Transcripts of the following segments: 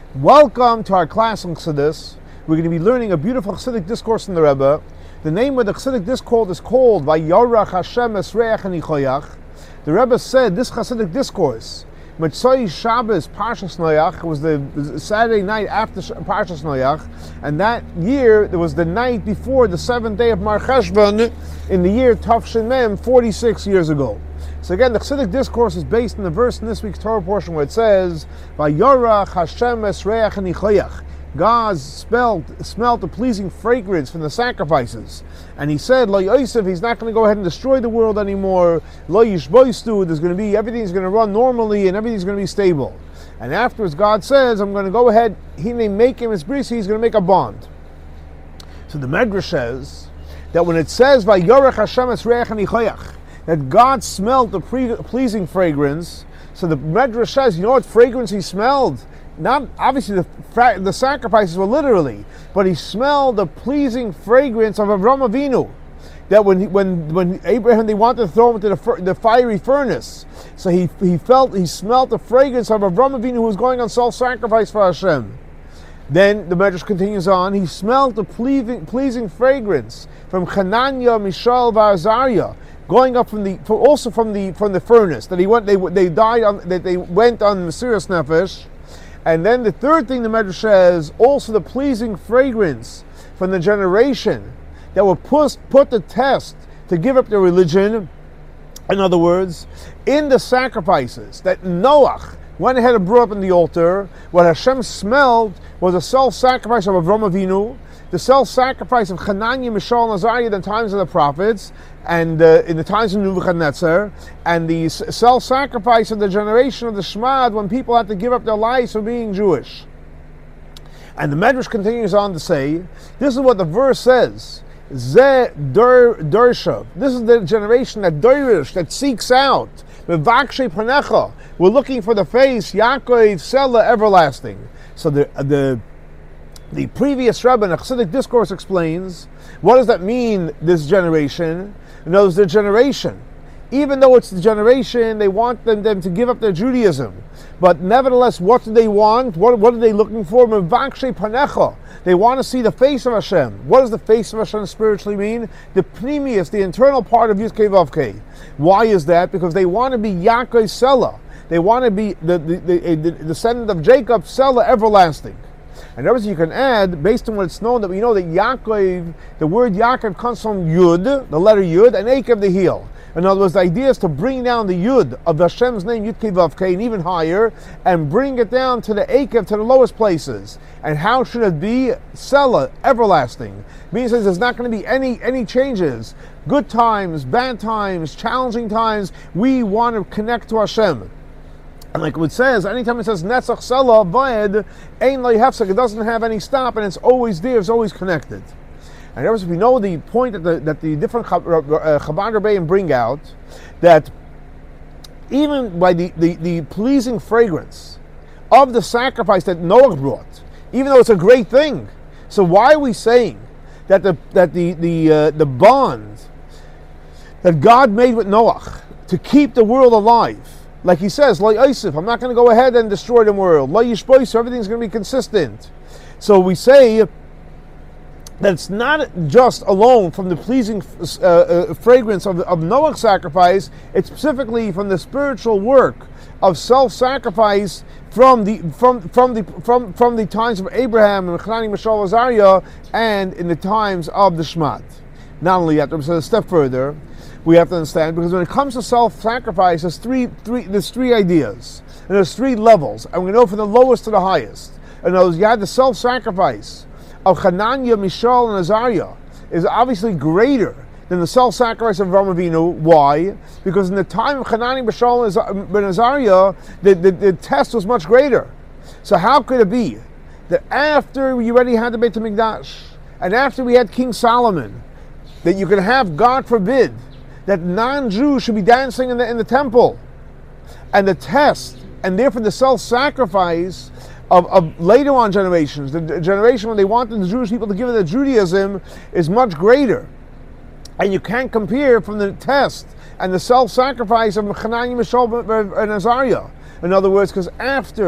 Welcome to our class on Chassidus. We're going to be learning a beautiful Chassidic discourse from the Rebbe. The name of the Chassidic discourse is called Vayorach Hashem Esreach Anichoyach. The Rebbe said this Chassidic discourse, Mitzvah Shabbos Parshas Noach, was the Saturday night after Parshas Noach, and that year it was the night before the 7th day of Mar Cheshvan in the year Tafshin Mem, 46 years ago. So again, the Chassidic discourse is based on the verse in this week's Torah portion where it says, Vayorach Hashem Esreach Anichoyach. God smelled the pleasing fragrance from the sacrifices. And he said, Lo Yosef, he's not going to go ahead and destroy the world anymore. Lo Yishboistu, everything's going to run normally and everything's going to be stable. And afterwards God says, I'm going to go ahead, he may make him as brisi, he's going to make a bond. So the Medrash says that when it says, Vayorach Hashem Esreach Anichoyach, that God smelled the pleasing fragrance, so the Medrash says, you know what fragrance he smelled? Not obviously the sacrifices were literally, but he smelled the pleasing fragrance of Avraham Avinu. That when Abraham, they wanted to throw him into the fiery furnace, so he smelled the fragrance of Avraham Avinu who was going on self-sacrifice for Hashem. Then the Medrash continues on. He smelled the pleasing fragrance from Hananiah, Mishael, Azariah, going up from the furnace that they went on Mesiras Nefesh. And then the third thing the Medrash says, also the pleasing fragrance from the generation that were put to test to give up their religion. In other words, in the sacrifices that Noach went ahead and brought up in the altar, what Hashem smelled was a self-sacrifice of Avraham Avinu, the self-sacrifice of Hananiah, Mishael, and Azariah in the times of the prophets, and in the times of Nebuchadnezzar, and the self-sacrifice of the generation of the Shmad when people had to give up their lives for being Jewish. And the Medrash continues on to say, this is what the verse says, Ze Dershav. This is the generation that Derish, that seeks out, V'vakshe Panecha. We're looking for the face, Yaakov, Sela, everlasting. So the previous Rebbe in the Chassidic discourse explains, what does that mean, this generation? In other words, the generation, even though it's the generation, they want them to give up their Judaism. But nevertheless, what do they want? What are they looking for? Mevakshe panecha. They want to see the face of Hashem. What does the face of Hashem spiritually mean? The pnimius, the internal part of Yud-Kei Vav-Kei. Why is that? Because they want to be Yaakov Sela. They want to be the descendant of Jacob, Sela, everlasting. And obviously you can add, based on what it's known, that we know that Yaakov, the word Yaakov comes from Yud, the letter Yud, and Akev, the heel. In other words, the idea is to bring down the Yud of Hashem's name, Yud-Kei Vav-Kei, and even higher, and bring it down to the Akev, to the lowest places. And how should it be? Sela, everlasting. Means there's not going to be any changes. Good times, bad times, challenging times, we want to connect to Hashem. And like it says, anytime it says Netzach Sela Vayed, Ein Lo Hefsek, it doesn't have any stop, and it's always there, it's always connected. And we know the point that the different Chabad Rebbeim bring out, that even by the pleasing fragrance of the sacrifice that Noah brought, even though it's a great thing, so why are we saying that the bond that God made with Noah to keep the world alive, like he says, Lo Yosef, I'm not going to go ahead and destroy the world. Lo Yishbois, everything's going to be consistent. So we say that it's not just alone from the pleasing fragrance of Noah's sacrifice, it's specifically from the spiritual work of self-sacrifice from the times of Abraham and Hananiah, Mishael, Azariah, and in the times of the Shmad. Not only that, but a step further, we have to understand, because when it comes to self-sacrifice, there's three ideas, and there's three levels, and we know from the lowest to the highest. In other words, you had the self-sacrifice of Hananiah, Mishael, and Azariah is obviously greater than the self-sacrifice of Avraham Avinu. Why? Because in the time of Hananiah, Mishael, and Azariah, the test was much greater. So how could it be that after we already had the Beit HaMikdash, and after we had King Solomon, that you can have, God forbid, that non-Jews should be dancing in the temple? And the test, and therefore the self-sacrifice of later on generations, the generation when they wanted the Jewish people to give it to Judaism, is much greater. And you can't compare from the test and the self-sacrifice of Hananiah, Mishael, and Azariah. In other words, because after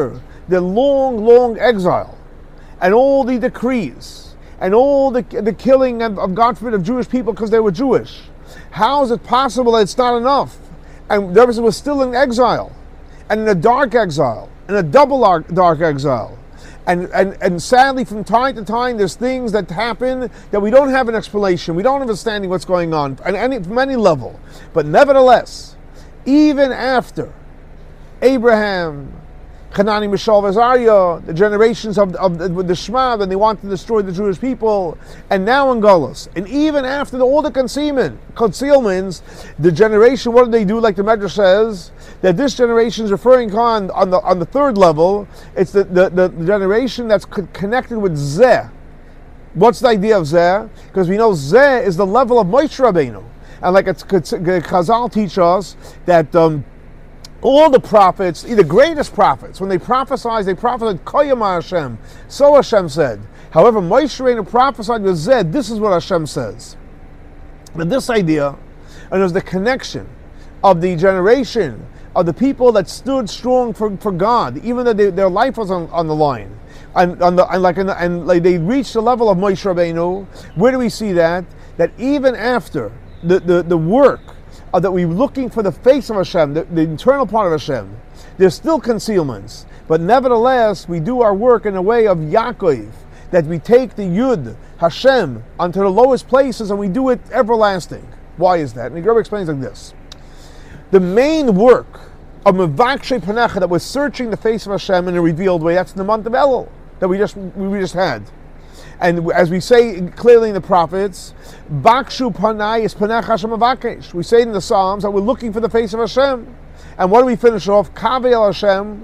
the long, long exile, and all the decrees, and all the killing of God forbid, of Jewish people because they were Jewish. How is it possible that it's not enough? And the was still in exile, and in a dark exile, in a double dark exile. And sadly, from time to time, there's things that happen that we don't have an explanation. We don't understand what's going on from any level. But nevertheless, even after Abraham, Hanani, Mishael, Azariah, the generations of the Shema, when they wanted to destroy the Jewish people, and now in Golus, and even after all the concealments, the generation, what did they do? Like the Medrash says, that this generation is referring on the third level. It's the generation that's connected with Zeh. What's the idea of Zeh? Because we know Zeh is the level of Moshe Rabbeinu, and like Chazal teach us that. All the prophets, the greatest prophets, when they prophesied Koyama Hashem, so Hashem said. However, Moshe Rabbeinu prophesied with Zed, this is what Hashem says. And this idea, and there's the connection of the generation of the people that stood strong for God, even though their life was on the line. And they reached the level of Moshe Rabbeinu. Where do we see that? That even after the work, that we're looking for the face of Hashem, the internal part of Hashem, there's still concealments. But nevertheless, we do our work in a way of Yaakov, that we take the Yud, Hashem, onto the lowest places and we do it everlasting. Why is that? And the Rebbe explains like this. The main work of Mevakshe Panecha, that was searching the face of Hashem in a revealed way, that's the month of Elul that we just had. And as we say clearly in the prophets, Bakshu Panai is Panech Hashem Avakesh. We say in the Psalms that we're looking for the face of Hashem. And what do we finish off? Kaveh El Hashem.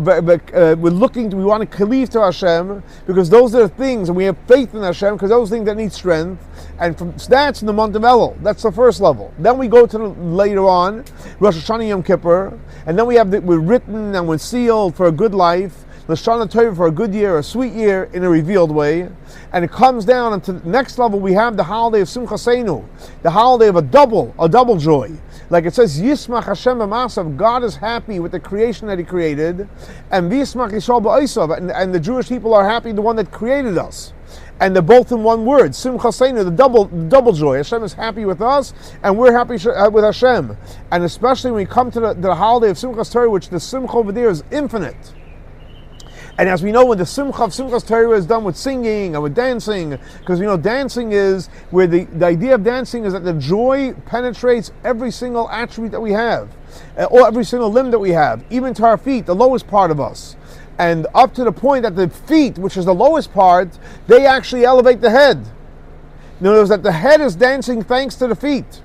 We want to cleave to Hashem, because those are the things, and we have faith in Hashem, because those things that need strength. And that's in the month of Elul. That's the first level. Then we go to later on, Rosh Hashanah Yom Kippur, and then we're written and we're sealed for a good life. L'shana Tova, for a good year, a sweet year in a revealed way. And it comes down into the next level. We have the holiday of Simchas Seinu, the holiday of a double joy. Like it says, Yismach Hashem b'masav, God is happy with the creation that He created, and V'yismach Yisrael b'osav, and the Jewish people are happy, the one that created us. And they're both in one word, Simchas Seinu, the double joy. Hashem is happy with us, and we're happy with Hashem. And especially when we come to the holiday of Simchas Torah, which the Simcha over there is infinite. And as we know, when the Simcha of Simchas Torah is done with singing and with dancing, because we know dancing is where the idea of dancing is that the joy penetrates every single attribute that we have, or every single limb that we have, even to our feet, the lowest part of us. And up to the point that the feet, which is the lowest part, they actually elevate the head. Notice that the head is dancing thanks to the feet.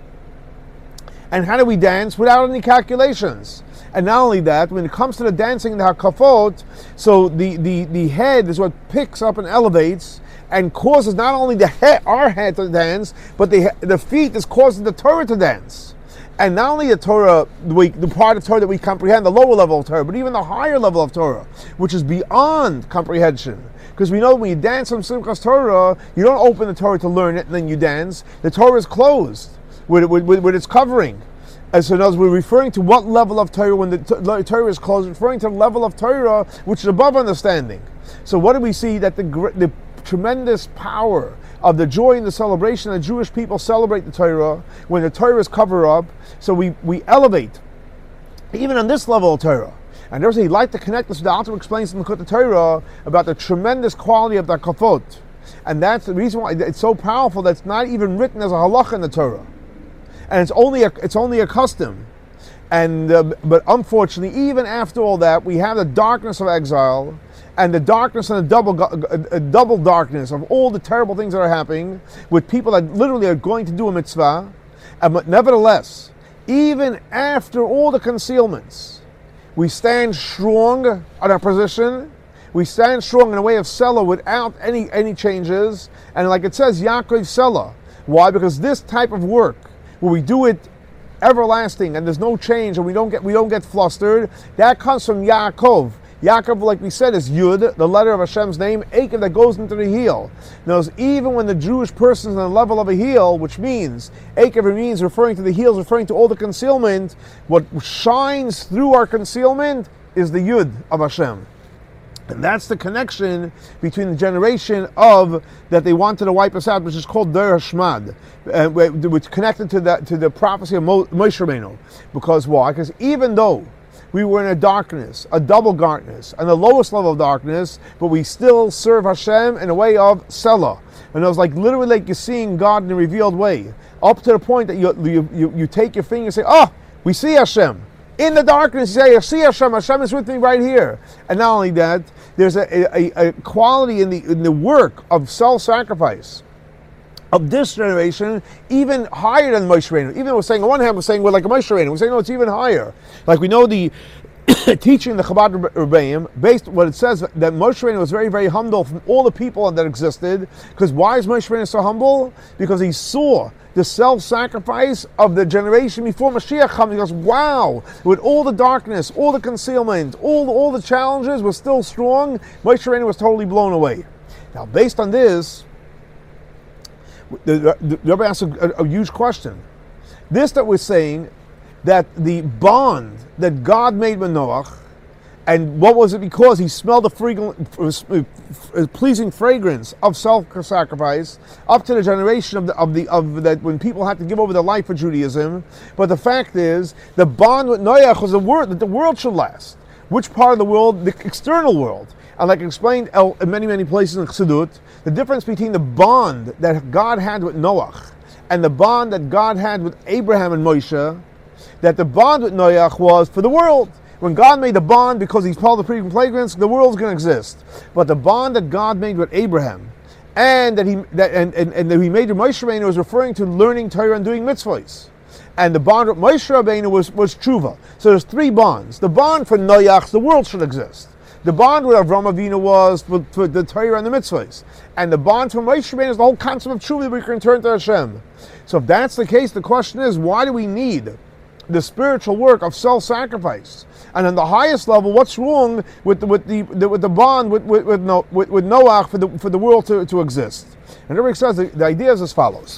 And how do we dance? Without any calculations. And not only that, when it comes to the dancing in the Hakafot, so the head is what picks up and elevates and causes not only our head to dance, but the feet is causing the Torah to dance. And not only the Torah, the part of Torah that we comprehend, the lower level of Torah, but even the higher level of Torah, which is beyond comprehension. Because we know when you dance on Simchas Torah, you don't open the Torah to learn it and then you dance. The Torah is closed with its covering. And so now we're referring to what level of Torah when the Torah is closed, referring to the level of Torah which is above understanding. So what do we see? That the tremendous power of the joy and the celebration that Jewish people celebrate the Torah, when the Torah is covered up, so we elevate, even on this level of Torah. And there's he'd like to connect this. The Alter explains in the Torah about the tremendous quality of the Kafot. And that's the reason why it's so powerful that it's not even written as a halacha in the Torah. And it's only a custom, and but unfortunately, even after all that, we have the darkness of exile, and the darkness and the double darkness of all the terrible things that are happening with people that literally are going to do a mitzvah. But nevertheless, even after all the concealments, we stand strong on our position. We stand strong in a way of Selah without any changes, and like it says, Yaakov Selah. Why? Because this type of work, where we do it everlasting and there's no change and we don't get flustered, that comes from Yaakov. Yaakov, like we said, is Yud, the letter of Hashem's name, Akev, that goes into the heel. Notice, even when the Jewish person is on the level of a heel, which means, Akev means referring to the heels, referring to all the concealment, what shines through our concealment is the Yud of Hashem. And that's the connection between the generation of that they wanted to wipe us out, which is called Der Hashmad, which connected to the prophecy of Moshe Rabbeinu. Because why? Because even though we were in a darkness, a double darkness, and the lowest level of darkness, but we still serve Hashem in a way of Selah. And it was like literally like you're seeing God in a revealed way, up to the point that you take your finger and say, "Oh, we see Hashem." In the darkness, you say, "I see Hashem. Hashem is with me right here." And not only that, there's a quality in the work of self-sacrifice of this generation, even higher than Moshe Rabbeinu. Even though we're saying on one hand, we're saying we're like a Moshe Rabbeinu. We're saying no, it's even higher. Like we know the teaching the Chabad Rebbeim, based on what it says that Moshe Rabbeinu was very, very humble from all the people that existed. Because why is Moshe Rabbeinu so humble? Because he saw the self-sacrifice of the generation before Mashiach comes. He goes, wow, with all the darkness, all the concealment, all the challenges were still strong. Moshe Rabbeinu was totally blown away. Now, based on this, the Rebbe asks a huge question. This that we're saying, that the bond that God made with Noach, and what was it? Because he smelled the pleasing fragrance of self-sacrifice up to the generation of that when people had to give over their life for Judaism. But the fact is, the bond with Noach was that the world should last. Which part of the world? The external world. And like I explained in many places in Chassidut, the difference between the bond that God had with Noach and the bond that God had with Abraham and Moshe, that the bond with Noach was for the world. When God made the bond, because he's part of the pleasing fragrance, the world's going to exist. But the bond that God made with Abraham, and that he made with Moshe Rabbeinu, was referring to learning Torah and doing mitzvahs. And the bond with Moshe Rabbeinu was tshuva. So there's three bonds. The bond for Noach, the world should exist. The bond with Avraham Avinu was for the Torah and the mitzvahs. And the bond for Moshe Rabbeinu is the whole concept of tshuva, that we can turn to Hashem. So if that's the case, the question is, why do we need the spiritual work of self-sacrifice? And on the highest level, what's wrong with the bond with Noach for the world to exist? And everybody says the idea is as follows.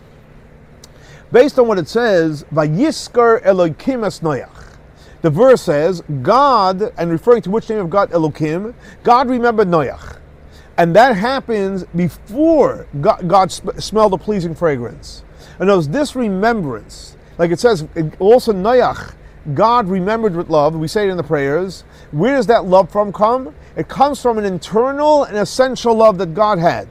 Based on what it says, Vayiskar Elokim es Noach. The verse says, God, and referring to which name of God, Elokim, God remembered Noach. And that happens before God smelled the pleasing fragrance. And it was this remembrance, like it says, also Noach, God remembered with love. We say it in the prayers. Where does that love come? It comes from an internal and essential love that God had.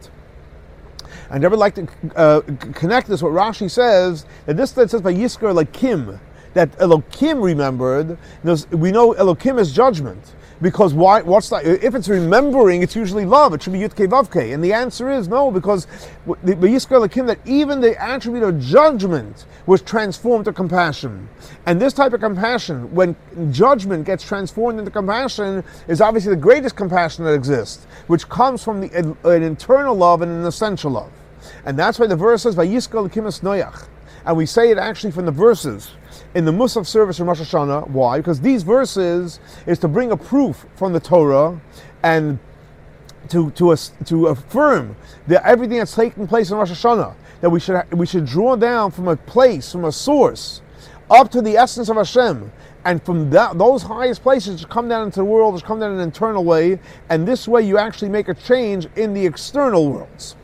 I never like to connect this. What Rashi says, that this that says by Yiskar Elokim, that Elokim remembered. We know Elokim is judgment. Because why? What's that? If it's remembering, it's usually love. It should be Yud-Kei Vav-Kei. And the answer is no, because the Yiskar Elokim, that even the attribute of judgment was transformed to compassion. And this type of compassion, when judgment gets transformed into compassion, is obviously the greatest compassion that exists, which comes from an internal love and an essential love. And that's why the verse says, Vayiskar Elokim es Noach. And we say it actually from the verses in the Musaf service of Rosh Hashanah. Why? Because these verses is to bring a proof from the Torah and to affirm that everything that's taking place in Rosh Hashanah, that we should draw down from a place, from a source, up to the essence of Hashem. And from those highest places to come down into the world, to come down in an internal way. And this way you actually make a change in the external worlds.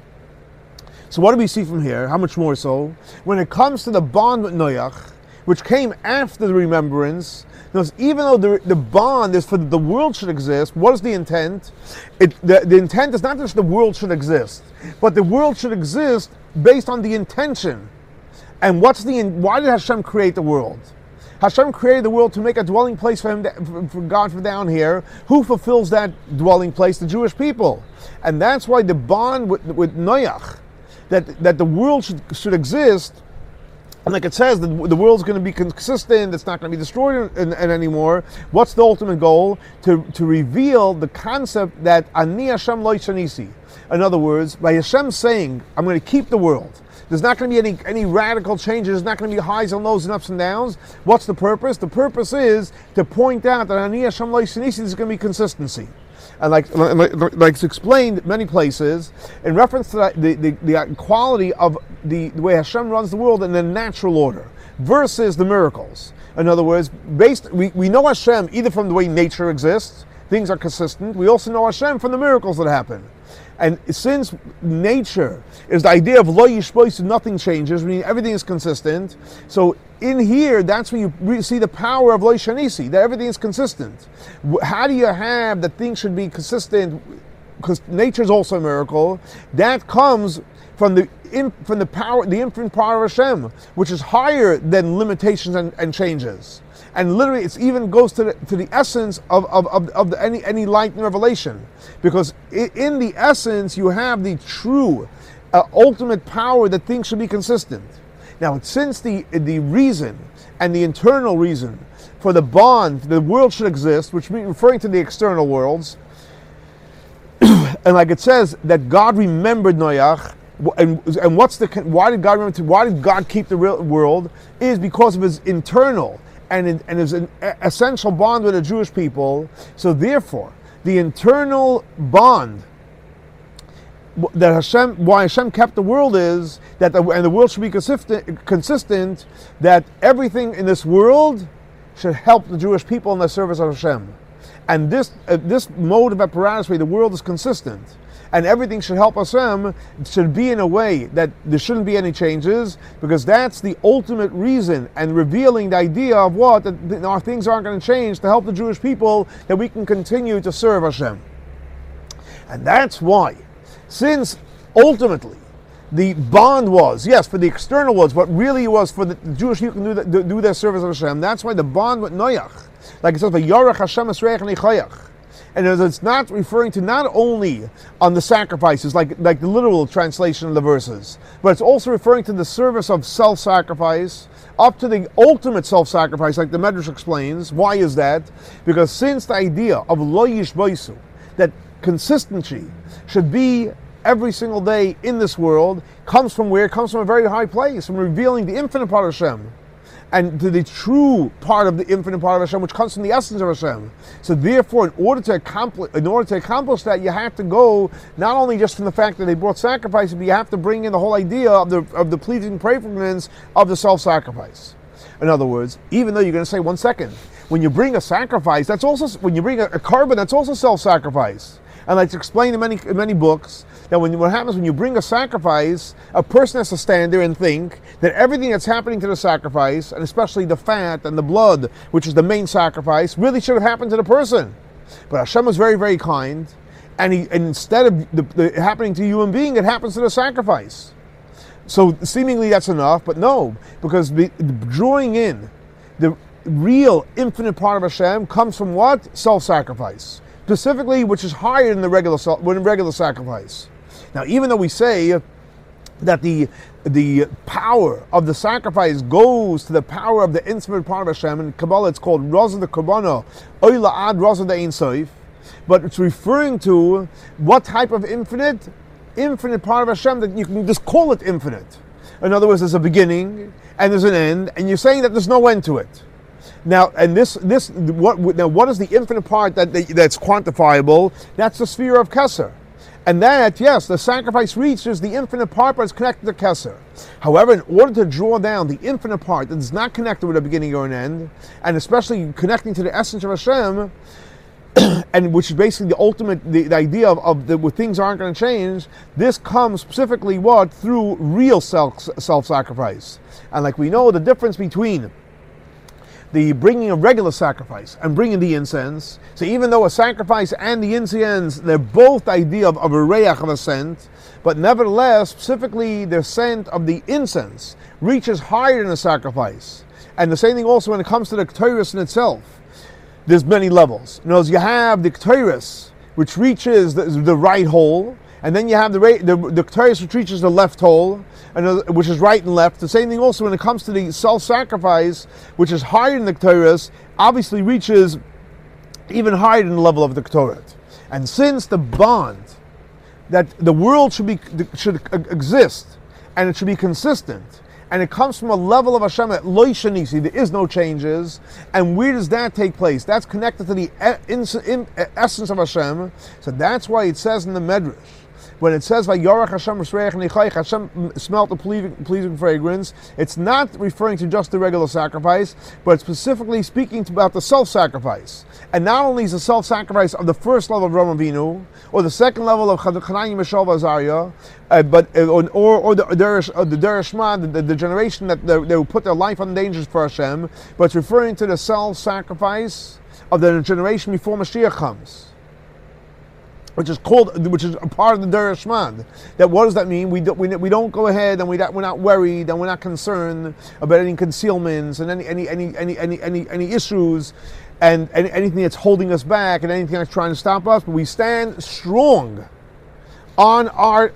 So what do we see from here? How much more so? When it comes to the bond with Noach, which came after the remembrance, even though the bond is for the world should exist, what is the intent? The intent is not just the world should exist, but the world should exist based on the intention. And why did Hashem create the world? Hashem created the world to make a dwelling place for Him, for God from down here. Who fulfills that dwelling place? The Jewish people. And that's why the bond with Noach, that the world should exist, and like it says, the world's going to be consistent, it's not going to be destroyed anymore. What's the ultimate goal? To reveal the concept that Ani Hashem lo yishanisi. In other words, by Hashem saying, I'm going to keep the world, there's not going to be any radical changes, there's not going to be highs and lows and ups and downs. What's the purpose? The purpose is to point out that Ani Hashem lo yishanisi, there's going to be consistency. And like it's explained many places, in reference to the quality of the way Hashem runs the world in a natural order, versus the miracles. In other words, we know Hashem either from the way nature exists, things are consistent, we also know Hashem from the miracles that happen. And since nature is the idea of lo yishbois, nothing changes, meaning everything is consistent. So in here, that's when you see the power of lo shanisi, that everything is consistent. How do you have that things should be consistent? Because nature is also a miracle. That comes from the power, the infinite power of Hashem, which is higher than limitations and changes. And literally, it even goes to the essence of any light and revelation, because in the essence you have the true ultimate power that things should be consistent. Now, since the reason and the internal reason for the bond, the world should exist, which means referring to the external worlds, and like it says that God remembered Noach. And why did God remember? Why did God keep the real world? Is because of His internal and his essential bond with the Jewish people. So therefore, the internal bond that why Hashem kept the world is that, and the world should be consistent. That everything in this world should help the Jewish people in the service of Hashem. And this mode of apparatus where the world is consistent and everything should help Hashem, should be in a way that there shouldn't be any changes, because that's the ultimate reason and revealing the idea of what, that our things aren't going to change to help the Jewish people, that we can continue to serve Hashem. And that's why, since ultimately the bond was, yes, for the external worlds, but really it was for the Jewish people to do their service of Hashem, that's why the bond with Noach, like it says, "V'yorach Hashem esreich nichayach," and it's not referring to not only on the sacrifices, like the literal translation of the verses, but it's also referring to the service of self-sacrifice, up to the ultimate self-sacrifice, like the Medrash explains. Why is that? Because since the idea of lo yishboisu, that consistency should be every single day in this world, comes from where? It comes from a very high place, from revealing the infinite part of Hashem, and to the true part of the infinite part of Hashem, which comes from the essence of Hashem. So therefore, in order to accomplish that, you have to go not only just from the fact that they brought sacrifice, but you have to bring in the whole idea of the pleasing preference of the self-sacrifice. In other words, even though you're going to say, 1 second, when you bring a sacrifice, that's also, when you bring a carbon, that's also self-sacrifice. And like it's explained in many books, that what happens when you bring a sacrifice, a person has to stand there and think that everything that's happening to the sacrifice, and especially the fat and the blood, which is the main sacrifice, really should have happened to the person. But Hashem was very, very kind, and instead of the happening to a human being, it happens to the sacrifice. So seemingly that's enough, but no, because drawing in the real infinite part of Hashem comes from what? Self-sacrifice. Specifically, which is higher than the regular sacrifice. Now, even though we say that the power of the sacrifice goes to the power of the infinite part of Hashem, in Kabbalah it's called Raza the Korbana, Oila Ad Raza the Ein Sof, but it's referring to what type of infinite part of Hashem, that you can just call it infinite. In other words, there's a beginning and there's an end, and you're saying that there's no end to it. Now, and what is the infinite part that's quantifiable? That's the sphere of Kesser. And that, yes, the sacrifice reaches the infinite part, but it's connected to Kesser. However, in order to draw down the infinite part that is not connected with a beginning or an end, and especially connecting to the essence of Hashem, and which is basically the ultimate, the idea of where things aren't going to change, this comes specifically what? Through real self-sacrifice. And like we know, the difference between the bringing a regular sacrifice and bringing the incense. So even though a sacrifice and the incense, they're both the idea of a reach, of a scent, but nevertheless, specifically the scent of the incense reaches higher than the sacrifice. And the same thing also when it comes to the Ketores in itself. There's many levels. You have the Ketores, which reaches the right hole, and then you have the Ketores which reaches the left hole, which is right and left. The same thing also when it comes to the self-sacrifice, which is higher than the Ketores, obviously reaches even higher than the level of the Ketoret. And since the bond that the world should exist and it should be consistent, and it comes from a level of Hashem at Lo Shanisi, there is no changes. And where does that take place? That's connected to the essence of Hashem. So that's why it says in the Medrash when it says Vayorach Hashem Risreich Nechayich, Hashem smelt the pleasing fragrance, it's not referring to just the regular sacrifice, but specifically speaking about the self-sacrifice. And not only is the self-sacrifice of the first level of Avraham Avinu, or the second level of Chananya, Mishael, Azariah, but the Dereshman, the generation that they will put their life on dangers for Hashem, but it's referring to the self-sacrifice of the generation before Mashiach comes, which is a part of the Dereshman. That what does that mean? We don't go ahead and we're not worried and we're not concerned about any concealments and any issues and anything that's holding us back and anything that's trying to stop us. But we stand strong on our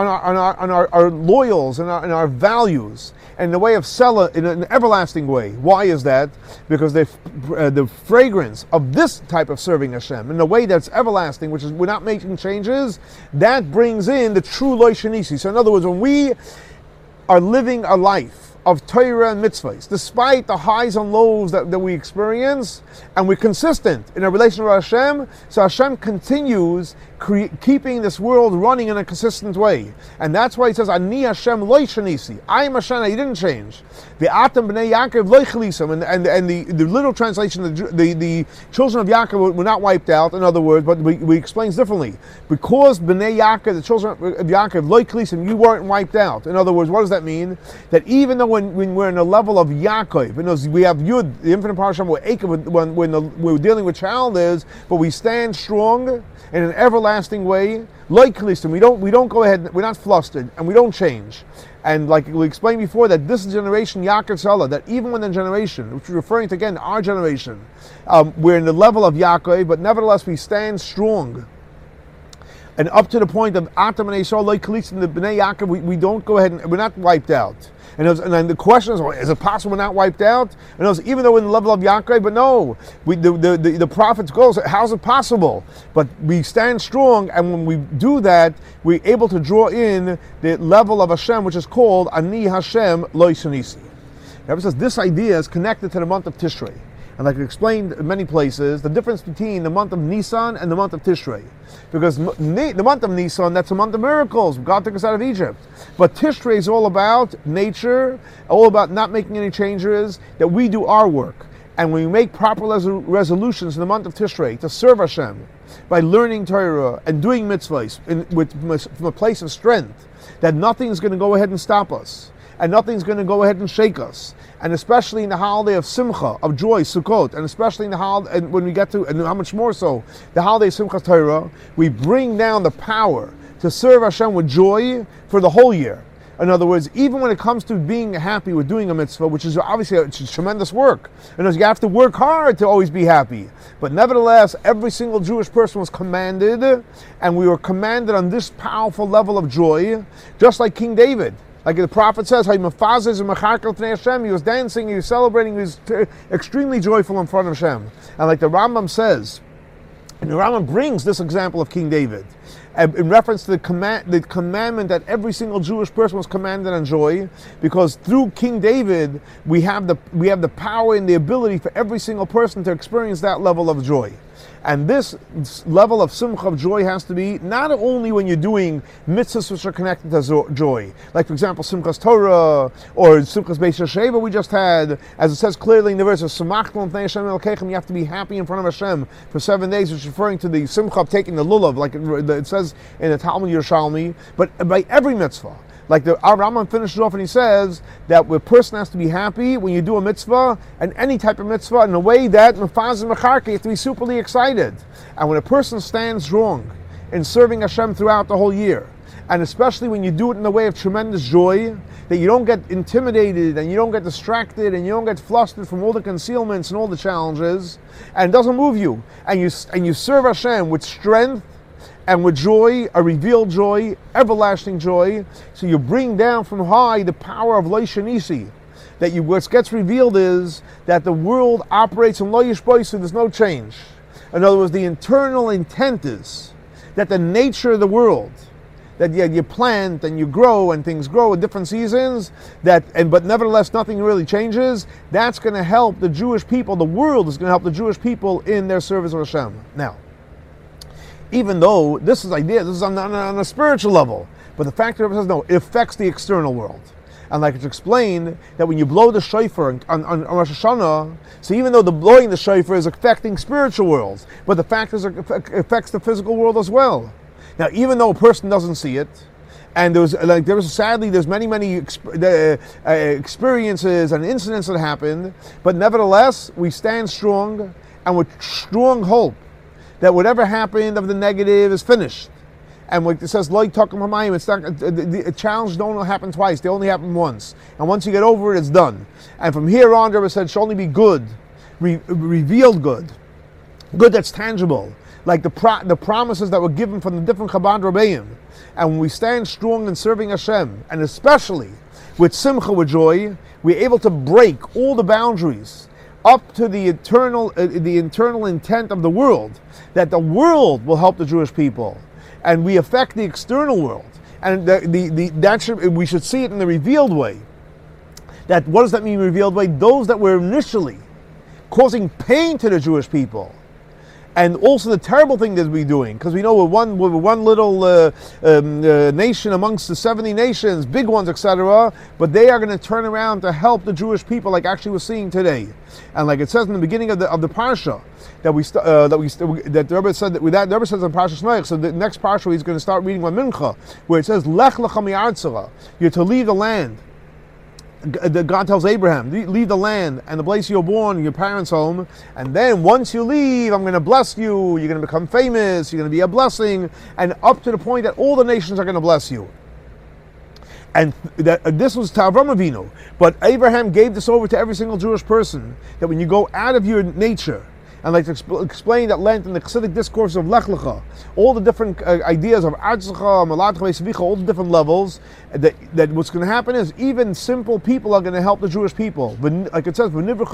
loyals and our values, and in the way of Selah in an everlasting way. Why is that? Because the fragrance of this type of serving Hashem in a way that's everlasting, which is we're not making changes, that brings in the true Lo Shanisi. So in other words, when we are living a life of Torah and mitzvahs, despite the highs and lows that we experience, and we're consistent in our relationship with Hashem, so Hashem continues keeping this world running in a consistent way. And that's why he says, Ani Hashem lo shanisi. I am Hashem, he didn't change. The Atam b'nei Yaakov lo chalisam, and the literal translation, the children of Yaakov were not wiped out, in other words, but we explain differently. Because b'nei Yaakov, the children of Yaakov, lo chalisam, you weren't wiped out. In other words, what does that mean? That even though when we're in a level of Yaakov, we have Yud, the infinite power of Hashem, when we're dealing with challenges, but we stand strong in an everlasting way, like Kalistim. We don't go ahead, we're not flustered, and we don't change. And like we explained before, that this generation, Yaakov Salah, that even when the generation, which we're referring to again, our generation, we're in the level of Yaakov, but nevertheless we stand strong. And up to the point of Atam and Yisrael, like Kalistim, the Bnei Yaakov, we don't go ahead and we're not wiped out. And then the question is it possible we're not wiped out? And even though we're in the level of Yaakov, but no, the prophets goes, how's it possible? But we stand strong, and when we do that, we're able to draw in the level of Hashem, which is called Ani Hashem Lo Shanisi. The Rebbe says this idea is connected to the month of Tishrei. And like I explained in many places, the difference between the month of Nisan and the month of Tishrei. Because the month of Nisan, that's a month of miracles. God took us out of Egypt. But Tishrei is all about nature, all about not making any changes, that we do our work. And when we make proper resolutions in the month of Tishrei to serve Hashem, by learning Torah and doing mitzvahs from a place of strength, that nothing's going to go ahead and stop us. And nothing's going to go ahead and shake us. And especially in the holiday of Simcha, of joy, Sukkot, and especially in the holiday, and when we get to, and how much more so, the holiday of Simchat Torah, we bring down the power to serve Hashem with joy for the whole year. In other words, even when it comes to being happy with doing a mitzvah, which is obviously it's tremendous work, and you have to work hard to always be happy. But nevertheless, every single Jewish person was commanded, and we were commanded on this powerful level of joy, just like King David. Like the prophet says, he was dancing, he was celebrating, he was extremely joyful in front of Hashem. And like the Rambam says, and the Rambam brings this example of King David in reference to the commandment that every single Jewish person was commanded on joy, because through King David we have the power and the ability for every single person to experience that level of joy. And this level of simcha, of joy, has to be not only when you're doing mitzvahs which are connected to joy, like for example Simchas Torah or Simchas Beis Sheva we just had, as it says clearly in the verse of Samachnu L'fnei Hashem Elokeichem, you have to be happy in front of Hashem for 7 days, which is referring to the simcha of taking the lulav, like it says in the Talmud Yerushalmi, but by every mitzvah. Like our Rambam finishes off and he says that a person has to be happy when you do a mitzvah, and any type of mitzvah, in a way that mefaz and mecharke, you have to be superly excited. And when a person stands strong in serving Hashem throughout the whole year, and especially when you do it in a way of tremendous joy, that you don't get intimidated and you don't get distracted and you don't get flustered from all the concealments and all the challenges, and it doesn't move you, and you serve Hashem with strength and with joy, a revealed joy, everlasting joy. So you bring down from high the power of Lo Shanisi. That what gets revealed is that the world operates in Lo Yishboi, so there's no change. In other words, the internal intent is that the nature of the world, that you plant and you grow and things grow at different seasons, but nevertheless nothing really changes. That's going to help the Jewish people. The world is going to help the Jewish people in their service of Hashem. Now, Even though this is on a spiritual level, but the fact that it says no, it affects the external world. And like it's explained that when you blow the shofar on Rosh Hashanah, so even though the blowing the shofar is affecting spiritual worlds, but the fact is it affects the physical world as well. Now, even though a person doesn't see it, and there's many experiences and incidents that happened, but nevertheless we stand strong and with strong hope that whatever happened of the negative is finished. And like it says, "Loy takum hamayim," it's not the challenge don't happen twice; they only happen once. And once you get over it, it's done. And from here on, Rebbe said, "Should only be good, revealed good that's tangible, like the promises that were given from the different Chabad Rebbeim." And when we stand strong in serving Hashem, and especially with simcha, with joy, we're able to break all the boundaries up to the internal intent of the world, that the world will help the Jewish people. And we affect the external world, and we should see it in the revealed way. That what does that mean, revealed way? Those that were initially causing pain to the Jewish people, and also the terrible thing that we're doing, because we know we're one little nation amongst the 70 nations, big ones, etc. But they are going to turn around to help the Jewish people, like actually we're seeing today, and like it says in the beginning of the parsha. That the Rebbe said that the Rebbe says in Parshas Noach. So the next parsha he's going to start reading on Mincha, where it says Lech lecha mi'artzecha, you're to leave the land. God tells Abraham, leave the land and the place you're born, your parents' home, and then once you leave, I'm going to bless you. You're going to become famous. You're going to be a blessing, and up to the point that all the nations are going to bless you. And this was to Avram Avinu, but Abraham gave this over to every single Jewish person, that when you go out of your nature, and like to explain at length in the Chassidic discourse of Lech Lecha, all the different ideas of Artzecha, Malatcha, Ve'Sevicha, all the different levels, that what's going to happen is even simple people are going to help the Jewish people. Like it says,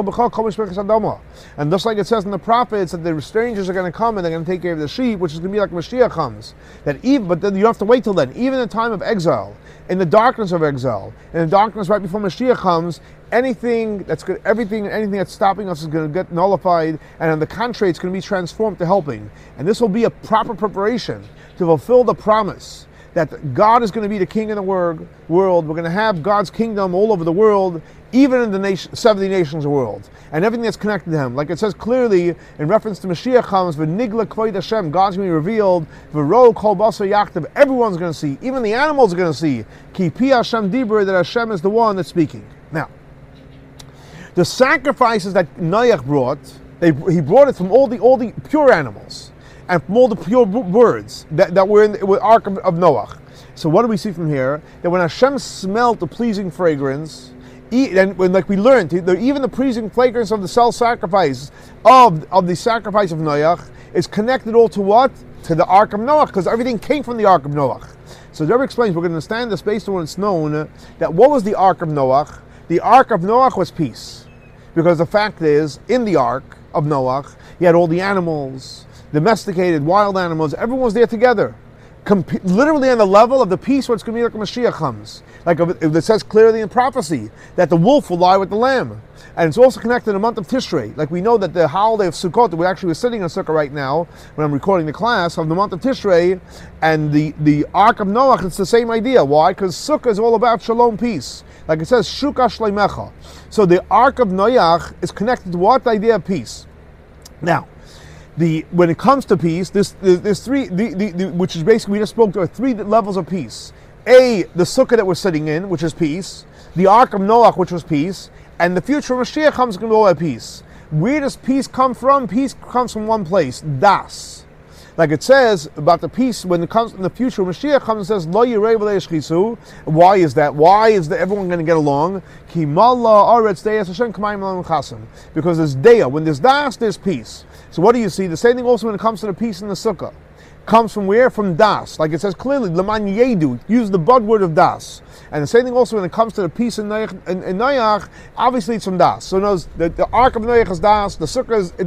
and just like it says in the prophets, that the strangers are going to come and they're going to take care of the sheep, which is going to be like Mashiach comes. But then you have to wait till then. Even in the time of exile, in the darkness of exile, in the darkness right before Mashiach comes, anything that's stopping us is going to get nullified, and on the contrary, it's going to be transformed to helping. And this will be a proper preparation to fulfill the promise that God is going to be the king of the world. We're going to have God's kingdom all over the world, even in the 70 nations of the world, and everything that's connected to Him. Like it says clearly in reference to Mashiach comes, v'nigla kvoid Hashem, God's going to be revealed, v'ro kol basar yachtav, everyone's going to see, even the animals are going to see, ki pi Hashem dibur, that Hashem is the one that's speaking. Now, the sacrifices that Noach brought, he brought it from all the pure animals and from all the pure birds that were in the Ark of Noach. So what do we see from here? That when Hashem smelled the pleasing fragrance, and when, like we learned, even the pleasing fragrance of the self-sacrifice of the sacrifice of Noach is connected all to what? To the Ark of Noach, because everything came from the Ark of Noach. So the Rebbe explains, we're going to understand this based on what it's known, that what was the Ark of Noach? The Ark of Noach was peace. Because the fact is, in the Ark of Noach, you had all the animals, domesticated, wild animals, everyone was there together. Literally on the level of the peace where it's going to be like when Mashiach comes. Like it says clearly in prophecy, that the wolf will lie with the lamb. And it's also connected to the month of Tishrei. Like we know that the holiday of Sukkot, we're actually sitting in Sukkot right now, when I'm recording the class, of the month of Tishrei, and the Ark of Noach, it's the same idea. Why? Because Sukkah is all about shalom, peace. Like it says, Shuka Shleimecha. So the Ark of Noach is connected to what? The idea of peace. Now, when it comes to peace, there's three, which is basically, we just spoke to, 3 levels of peace. The Sukkah that we're sitting in, which is peace. The Ark of Noach, which was peace. And the future Mashiach comes, going to be all that peace. Where does peace come from? Peace comes from one place, Das. Like it says about the peace when it comes in the future, Mashiach comes and says, Lo yirei v'lo yishchisu. Why is that? Why is everyone going to get along? Ki mala aretz deyas Hashem k'mayim l'am chasim. Because there's deya. When there's das, there's peace. So what do you see? The same thing also when it comes to the peace in the sukkah. Comes from where? From das. Like it says clearly, L'man yedu. Use the bud word of das. And the same thing also when it comes to the peace in Noach, obviously it's from das. So knows the Ark of Noach is das, the Sukkah is,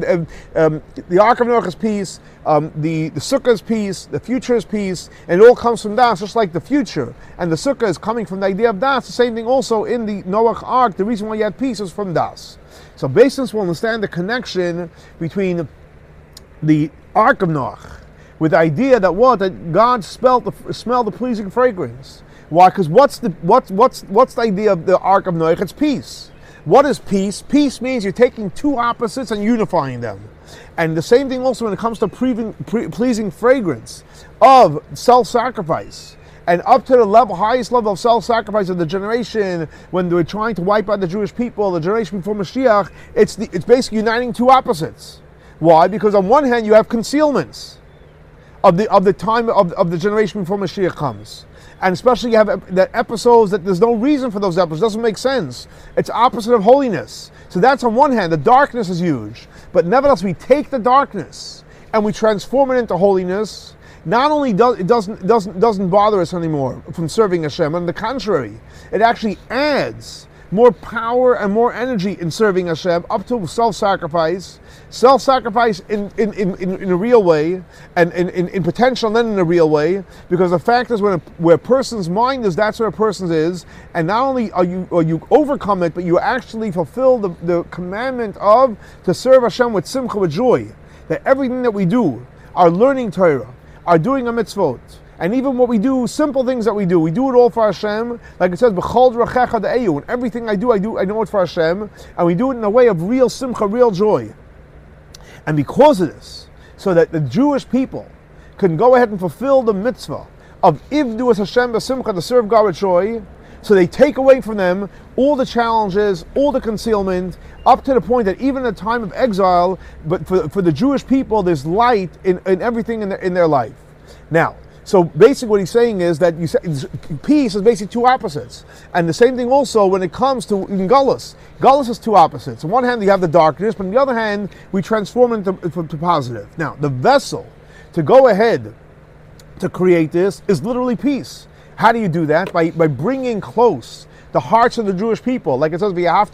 the Ark of Noach is peace, the Sukkah is peace, the future is peace, and it all comes from das, just like the future. And the Sukkah is coming from the idea of das. The same thing also in the Noach Ark, the reason why you had peace is from das. So based on this, we'll understand the connection between the Ark of Noach, with the idea that what? That God smelled the pleasing fragrance. Why? Because what's the idea of the Ark of Noach? It's peace. What is peace? Peace means you're taking two opposites and unifying them. And the same thing also when it comes to pleasing fragrance of self-sacrifice. And up to the highest level of self-sacrifice of the generation when they were trying to wipe out the Jewish people, the generation before Mashiach, it's basically uniting two opposites. Why? Because on one hand you have concealments of the time of the generation before Mashiach comes. And especially you have the episodes that there's no reason for those episodes. It doesn't make sense. It's opposite of holiness. So that's on one hand. The darkness is huge. But nevertheless, we take the darkness and we transform it into holiness. Not only doesn't bother us anymore from serving Hashem, on the contrary, it actually adds more power and more energy in serving Hashem, up to self-sacrifice in a real way, and in potential, and then in a real way, because the fact is where a person's mind is, that's where a person is, and not only are you overcome it, but you actually fulfill the commandment of to serve Hashem with simcha, with joy, that everything that we do, our learning Torah, our doing a mitzvot, and even what we do, simple things that we do it all for Hashem. Like it says, "B'chol drachecha de'eyu." And everything I know it for Hashem, and we do it in a way of real simcha, real joy. And because of this, so that the Jewish people can go ahead and fulfill the mitzvah of Ivdu as Hashem b'simcha, to serve God with joy, so they take away from them all the challenges, all the concealment, up to the point that even in the time of exile, but for the Jewish people, there's light in everything in their life. Now, so basically what he's saying is that peace is basically two opposites. And the same thing also when it comes to in Gullus. Gullus is two opposites. On one hand you have the darkness, but on the other hand we transform it to positive. Now the vessel to go ahead to create this is literally peace. How do you do that? By bringing close the hearts of the Jewish people. Like it says,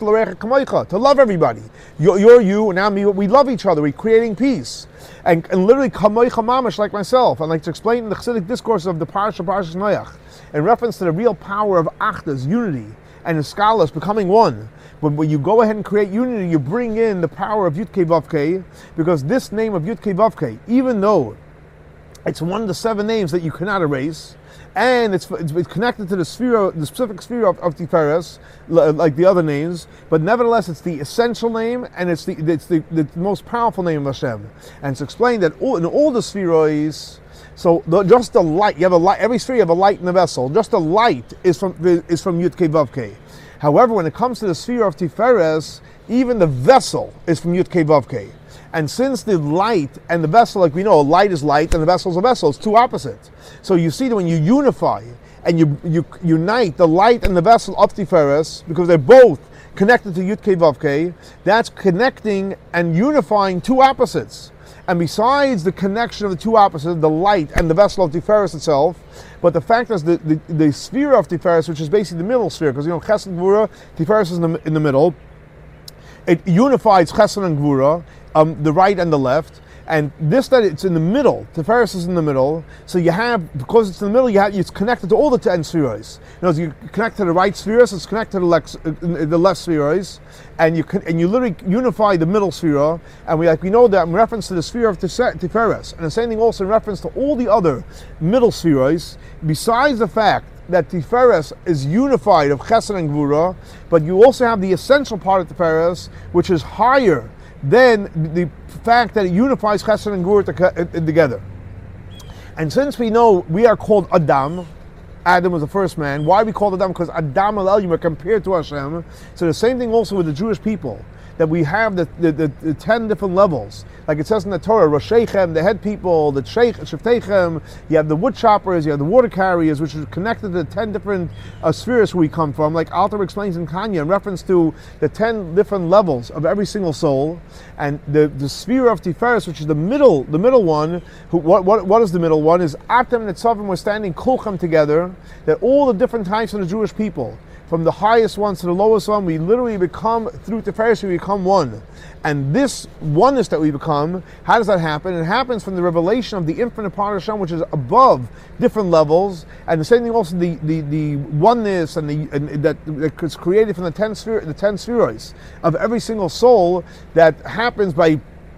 to love everybody. You're you, and now me, we love each other. We're creating peace. And literally, kamoicha mamash, like myself. And like to explain in the Chassidic discourse of the Parashah Noach, in reference to the real power of Achdus, unity, and Eskalos, becoming one. When you go ahead and create unity, you bring in the power of Yud-Kei Vav-Kei, because this name of Yud-Kei Vav-Kei, even though it's one of the 7 names that you cannot erase, and it's connected to the specific sphere of Tiferes, like the other names, but nevertheless it's the essential name, and it's the most powerful name of Hashem. And it's explained that in all the spheroids, so just the light, you have a light, every sphere you have a light in the vessel, just the light is from Yud-Kei Vav-Kei. However, when it comes to the sphere of Tiferes, even the vessel is from Yud-Kei Vav-Kei. And since the light and the vessel, like we know, light is light and the vessel is a vessel, it's two opposites. So you see that when you unify and you unite the light and the vessel of Tiferes, because they're both connected to Yud-Kei Vav-Kei, that's connecting and unifying two opposites. And besides the connection of the two opposites, the light and the vessel of Tiferes itself, but the fact is the sphere of Tiferes, which is basically the middle sphere, because Chesed and Gvura, Tiferes is in the middle, it unifies Chesed and Gvura, the right and the left, and this that it's in the middle. Tiferes is in the middle, so you have, because it's in the middle, it's connected to all the 10 spheres. You connect to the right spheres, it's connected to the left spheres, and you literally unify the middle sphere. And we know that in reference to the sphere of Tiferes, and the same thing also in reference to all the other middle spheres. Besides the fact that Tiferes is unified of Chesed and Gvura, but you also have the essential part of Tiferes, which is higher than the fact that it unifies Chesed and Gvura together. And since we know we are called Adam was the first man, why are we called Adam? Because Adam al-Elim are compared to Hashem. So the same thing also with the Jewish people, that we have the 10 different levels. Like it says in the Torah, Roshechem, the head people, the Sheftechem, you have the wood choppers, you have the water carriers, which is connected to the 10 different spheres where we come from. Like Alter explains in Kanya, in reference to the 10 different levels of every single soul. And the sphere of Tiferes, which is the middle one, what is the middle one? Is Atem and Tzavim were standing Kulchem together, that all the different types of the Jewish people, from the highest ones to the lowest one, we literally become, through Tiferes, we become one. And this oneness that we become, how does that happen? It happens from the revelation of the infinite part of Hashem, which is above different levels. And the same thing also, the oneness and that is created from the 10 spheres of every single soul, that happens by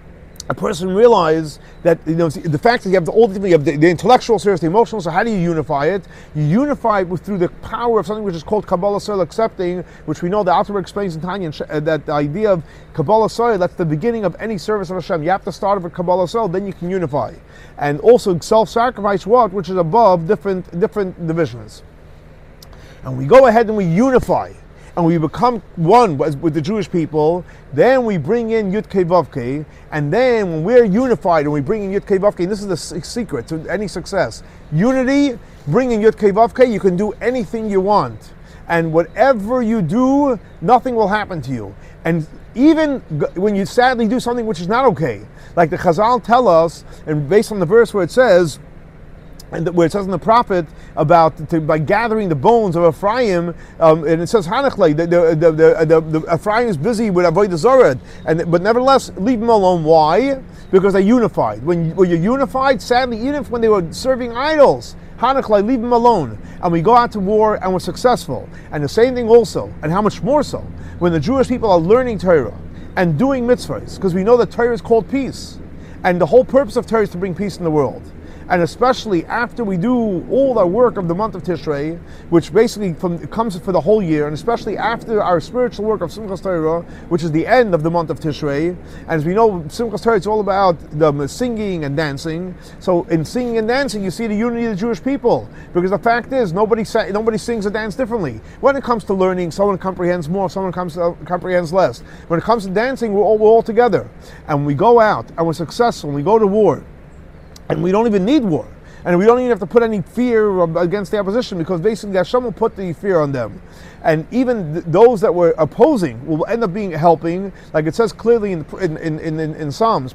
a person realize that the fact that you have the intellectual sphere, the emotional. So how do you unify it? You unify it through the power of something which is called Kabbalah Soil accepting, which we know the Alter Rebbe explains in Tanya that the idea of Kabbalah Soil, that's the beginning of any service of Hashem. You have to start with Kabbalah Soil, then you can unify, and also self-sacrifice, which is above different divisions. And we go ahead and we unify. And we become one with the Jewish people, then we bring in Yud Kei Vav Kei, and then when we're unified and we bring in Yud Kei Vav Kei, and this is the secret to any success. Unity, bring in Yud Kei Vav Kei, you can do anything you want. And whatever you do, nothing will happen to you. And even when you sadly do something which is not okay, like the Chazal tell us, and based on the verse where it says, where it says in the prophet about by gathering the bones of Ephraim, and it says Hanachle, the Ephraim is busy with Avodah Zarah, but nevertheless leave them alone. Why? Because they're unified. When you're unified, sadly, even if when they were serving idols, Hanachle, leave them alone. And we go out to war and we're successful. And the same thing also, and how much more so, when the Jewish people are learning Torah and doing mitzvahs, because we know that Torah is called peace, and the whole purpose of Torah is to bring peace in the world. And especially after we do all our work of the month of Tishrei, which basically comes for the whole year, and especially after our spiritual work of Simchas Torah, which is the end of the month of Tishrei. And as we know, Simchas Torah, it's all about the singing and dancing. So in singing and dancing, you see the unity of the Jewish people, because the fact is, nobody sings or dances differently. When it comes to learning, someone comprehends more, someone comprehends less. When it comes to dancing, we're all together, and we go out and we're successful, and we go to war. And we don't even need war. And we don't even have to put any fear against the opposition, because basically Hashem will put the fear on them. And even those that were opposing will end up helping, like it says clearly in Psalms,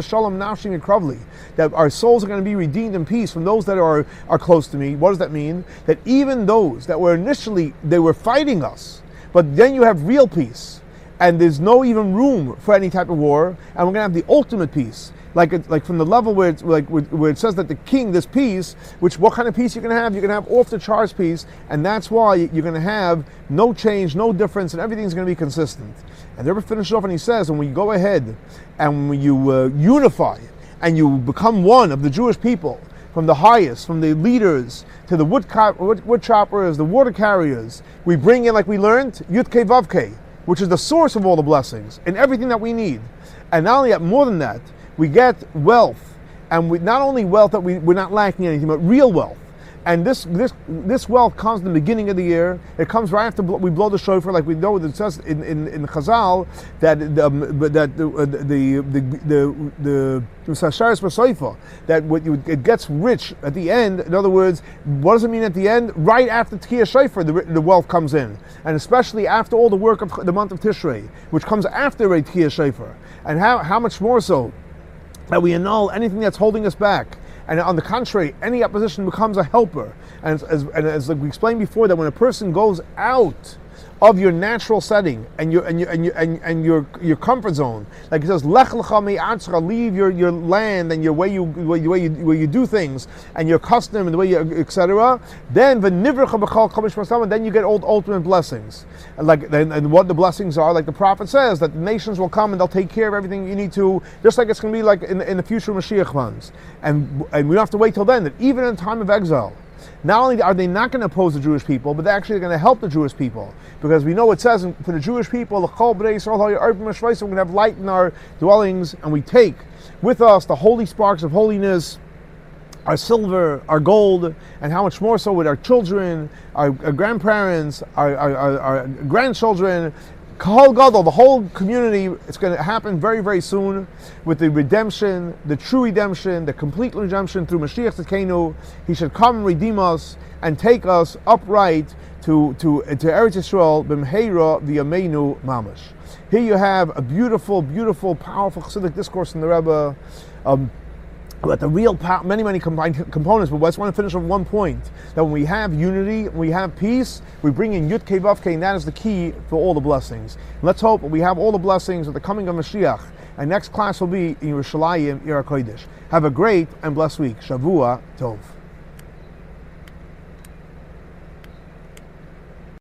that our souls are going to be redeemed in peace from those that are close to me. What does that mean? That even those that were initially, they were fighting us, but then you have real peace. And there's no even room for any type of war, and we're going to have the ultimate peace. Like from the level where it says that the king, this peace, which what kind of peace you can have? You can have off the charts peace, and that's why you're going to have no change, no difference, and everything's going to be consistent. And the Rebbe finishes off and he says, and when you go ahead and when you unify and you become one of the Jewish people, from the highest, from the leaders to the wood choppers, the water carriers, we bring in, like we learned, Yud Kei Vav Kei, which is the source of all the blessings and everything that we need. And not only that, more than that, we get wealth, and not only wealth that we're not lacking anything, but real wealth. And this wealth comes in the beginning of the year. It comes right after we blow the shofar, like we know it says in Chazal that it gets rich at the end. In other words, what does it mean at the end? Right after Tkiyah Shofar, the wealth comes in, and especially after all the work of the month of Tishrei, which comes after Tkiyah Shofar. And how much more so that we annul anything that's holding us back. And on the contrary, any opposition becomes a helper. And as we explained before, that when a person goes out of your natural setting and your comfort zone, like it says, Lech lecha me'atzcha, leave your land and your way you do things and your custom and the way you etc. Then v'nivrecha b'chol chamish masam, then you get ultimate blessings. And what the blessings are, like the prophet says, that the nations will come and they'll take care of everything you need to, just like it's going to be like in the future Mashiach ones. And we don't have to wait till then. That even in time of exile, not only are they not going to oppose the Jewish people, but they're actually going to help the Jewish people. Because we know it says for the Jewish people, we're going to have light in our dwellings, and we take with us the holy sparks of holiness, our silver, our gold, and how much more so with our children, our grandparents, our grandchildren, Kahal Gadol, the whole community. It's going to happen very, very soon with the redemption, the true redemption, the complete redemption through Mashiach Tzidkenu. He should come and redeem us and take us upright to Eretz Yisrael, B'mheira v'yameinu mamash. Here you have a beautiful, beautiful, powerful Chassidic discourse from the Rebbe about the real many combined components. But I just want to finish on one point, that when we have unity, we have peace, we bring in Yud Kei Vav Kei, and that is the key for all the blessings. And let's hope we have all the blessings of the coming of Mashiach. And next class will be in Yerushalayim, Ir HaKodesh. Have a great and blessed week. Shavua Tov.